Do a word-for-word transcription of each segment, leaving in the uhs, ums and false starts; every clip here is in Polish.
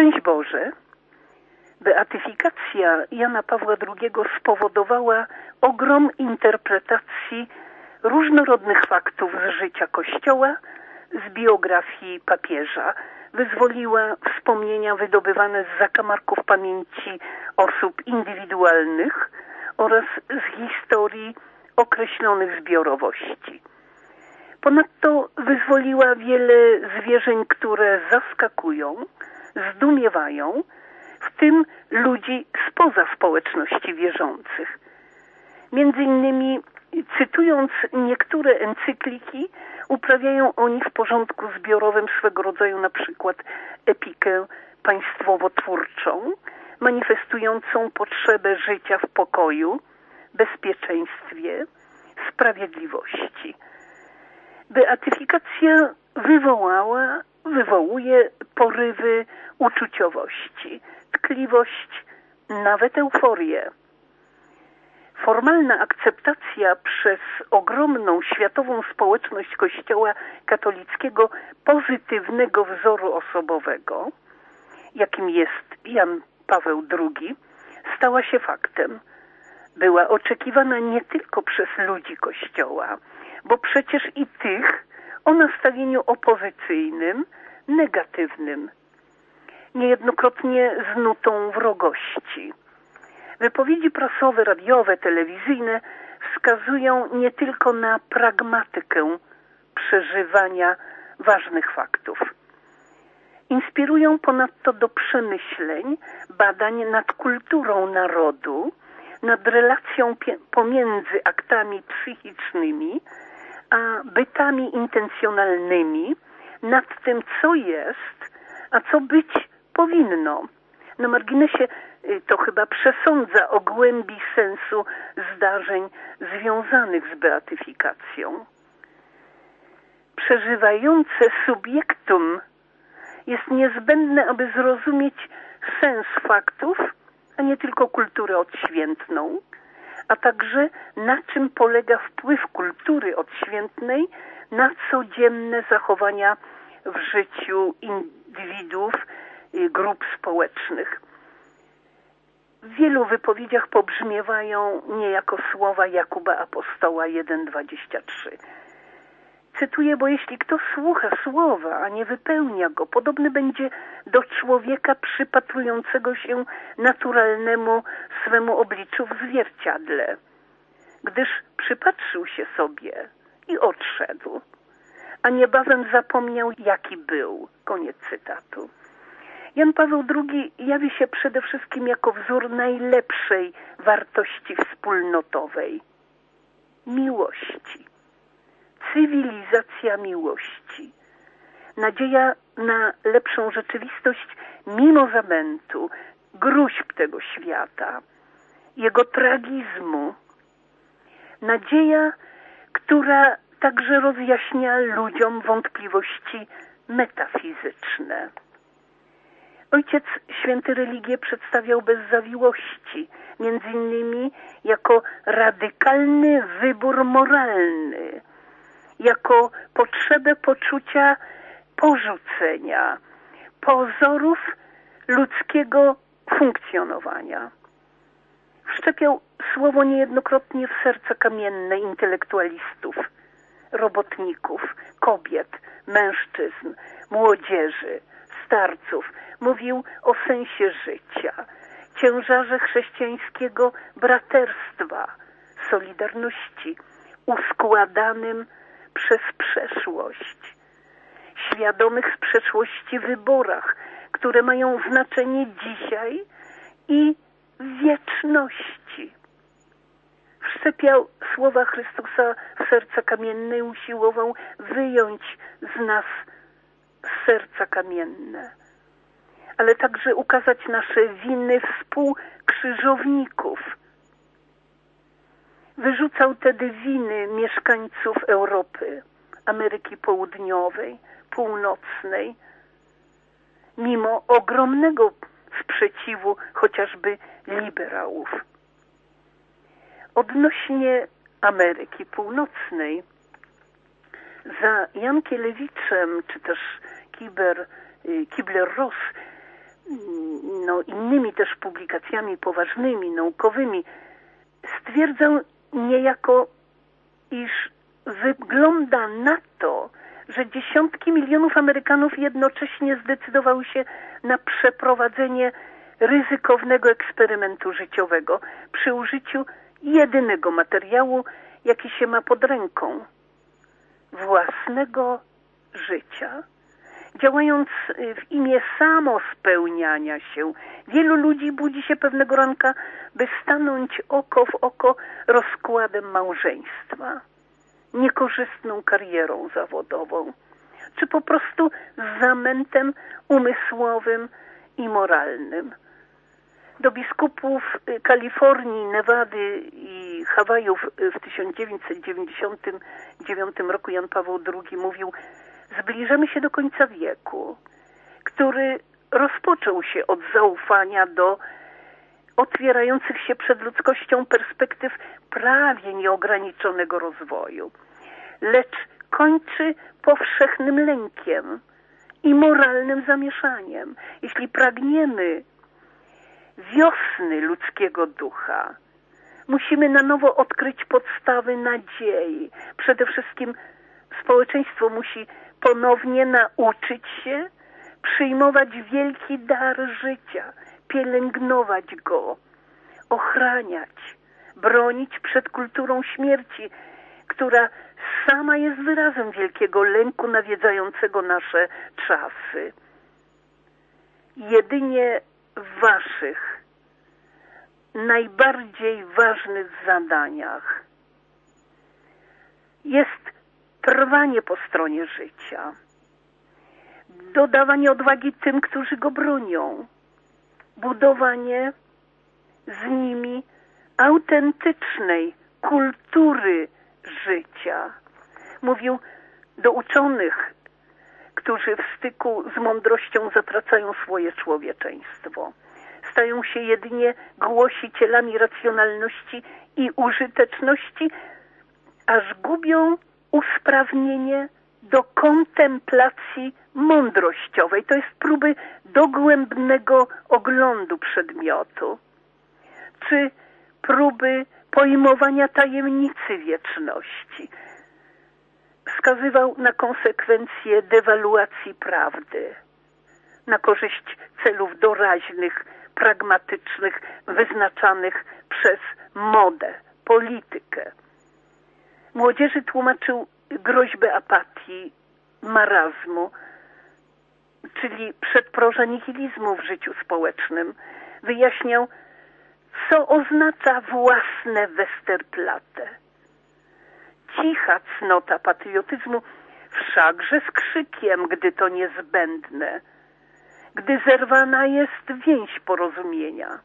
Szczęść Boże, beatyfikacja Jana Pawła drugiego spowodowała ogrom interpretacji różnorodnych faktów z życia Kościoła, z biografii papieża. Wyzwoliła wspomnienia wydobywane z zakamarków pamięci osób indywidualnych oraz z historii określonych zbiorowości. Ponadto wyzwoliła wiele zwierzeń, które zaskakują, zdumiewają, w tym ludzi spoza społeczności wierzących. Między innymi, cytując niektóre encykliki, uprawiają oni w porządku zbiorowym swego rodzaju na przykład epikę państwowo-twórczą, manifestującą potrzebę życia w pokoju, bezpieczeństwie, sprawiedliwości. Beatyfikacja wywołała, wywołuje porywy uczuciowości, tkliwość, nawet euforię. Formalna akceptacja przez ogromną światową społeczność Kościoła katolickiego pozytywnego wzoru osobowego, jakim jest Jan Paweł drugi, stała się faktem. Była oczekiwana nie tylko przez ludzi Kościoła, bo przecież i tych o nastawieniu opozycyjnym, negatywnym, niejednokrotnie z nutą wrogości. Wypowiedzi prasowe, radiowe, telewizyjne wskazują nie tylko na pragmatykę przeżywania ważnych faktów. Inspirują ponadto do przemyśleń, badań nad kulturą narodu, nad relacją pomiędzy aktami psychicznymi a bytami intencjonalnymi, nad tym, co jest, a co być powinno. Na marginesie to chyba przesądza o głębi sensu zdarzeń związanych z beatyfikacją. Przeżywające subjektum jest niezbędne, aby zrozumieć sens faktów, a nie tylko kulturę odświętną, a także na czym polega wpływ kultury odświętnej na codzienne zachowania w życiu indywiduów, grup społecznych. W wielu wypowiedziach pobrzmiewają niejako słowa Jakuba Apostoła jeden dwadzieścia trzy. Cytuję, bo jeśli kto słucha słowa, a nie wypełnia go, podobny będzie do człowieka przypatrującego się naturalnemu swemu obliczu w zwierciadle, gdyż przypatrzył się sobie i odszedł, a niebawem zapomniał, jaki był. Koniec cytatu. Jan Paweł drugi jawi się przede wszystkim jako wzór najlepszej wartości wspólnotowej – miłości. Cywilizacja miłości. Nadzieja na lepszą rzeczywistość mimo zamętu, gróźb tego świata, jego tragizmu. Nadzieja, która także rozjaśnia ludziom wątpliwości metafizyczne. Ojciec Święty religię przedstawiał bez zawiłości, między innymi jako radykalny wybór moralny, jako potrzebę poczucia porzucenia, pozorów ludzkiego funkcjonowania. Wszczepiał słowo niejednokrotnie w serca kamienne intelektualistów, robotników, kobiet, mężczyzn, młodzieży, starców. Mówił o sensie życia, ciężarze chrześcijańskiego braterstwa, solidarności, uskładanym przez przeszłość, świadomych z przeszłości wyborach, które mają znaczenie dzisiaj i w wieczności. Wszczepiał słowa Chrystusa w serca kamienne i usiłował wyjąć z nas serca kamienne, ale także ukazać nasze winy współkrzyżowników. Wyrzucał tedy winy mieszkańców Europy, Ameryki Południowej, Północnej, mimo ogromnego sprzeciwu chociażby liberałów. Odnośnie Ameryki Północnej, za Jankielewiczem czy też Kibler, Kibler-Ross no, innymi też publikacjami poważnymi, naukowymi, stwierdzał niejako, iż wygląda na to, że dziesiątki milionów Amerykanów jednocześnie zdecydowały się na przeprowadzenie ryzykownego eksperymentu życiowego przy użyciu jedynego materiału, jaki się ma pod ręką – własnego życia. Działając w imię samospełniania się, wielu ludzi budzi się pewnego ranka, by stanąć oko w oko rozkładem małżeństwa, niekorzystną karierą zawodową, czy po prostu zamętem umysłowym i moralnym. Do biskupów Kalifornii, Nevady i Hawajów w tysiąc dziewięćset dziewięćdziesiątym dziewiątym roku Jan Paweł drugi mówił: zbliżamy się do końca wieku, który rozpoczął się od zaufania do otwierających się przed ludzkością perspektyw prawie nieograniczonego rozwoju, lecz kończy powszechnym lękiem i moralnym zamieszaniem. Jeśli pragniemy wiosny ludzkiego ducha, musimy na nowo odkryć podstawy nadziei. Przede wszystkim społeczeństwo musi ponownie nauczyć się przyjmować wielki dar życia, pielęgnować go, ochraniać, bronić przed kulturą śmierci, która sama jest wyrazem wielkiego lęku nawiedzającego nasze czasy. Jedynie w waszych najbardziej ważnych zadaniach jest trwanie po stronie życia, dodawanie odwagi tym, którzy go bronią, budowanie z nimi autentycznej kultury życia. Mówił do uczonych, którzy w styku z mądrością zatracają swoje człowieczeństwo. Stają się jedynie głosicielami racjonalności i użyteczności, aż gubią usprawnienie do kontemplacji mądrościowej. To jest próby dogłębnego oglądu przedmiotu, czy próby pojmowania tajemnicy wieczności. Wskazywał na konsekwencje dewaluacji prawdy, na korzyść celów doraźnych, pragmatycznych, wyznaczanych przez modę, politykę. Młodzieży tłumaczył groźbę apatii, marazmu, czyli przedproża nihilizmu w życiu społecznym. Wyjaśniał, co oznacza własne Westerplatte. Cicha cnota patriotyzmu, wszakże z krzykiem, gdy to niezbędne, gdy zerwana jest więź porozumienia.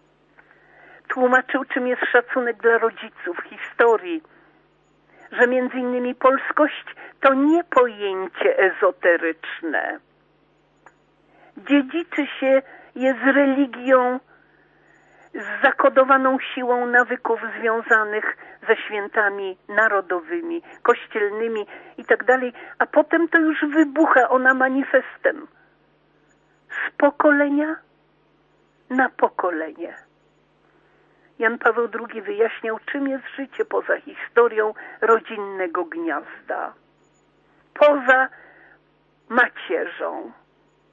Tłumaczył, czym jest szacunek dla rodziców, historii, że między innymi polskość to nie pojęcie ezoteryczne. Dziedziczy się je z religią, z zakodowaną siłą nawyków związanych ze świętami narodowymi, kościelnymi itd., a potem to już wybucha ona manifestem z pokolenia na pokolenie. Jan Paweł drugi wyjaśniał, czym jest życie poza historią rodzinnego gniazda, poza macierzą.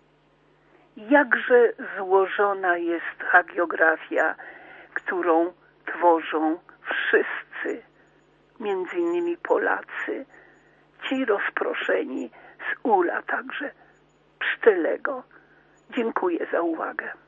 Jakże złożona jest hagiografia, którą tworzą wszyscy, między innymi Polacy, ci rozproszeni z ula, także Pszczelego. Dziękuję za uwagę.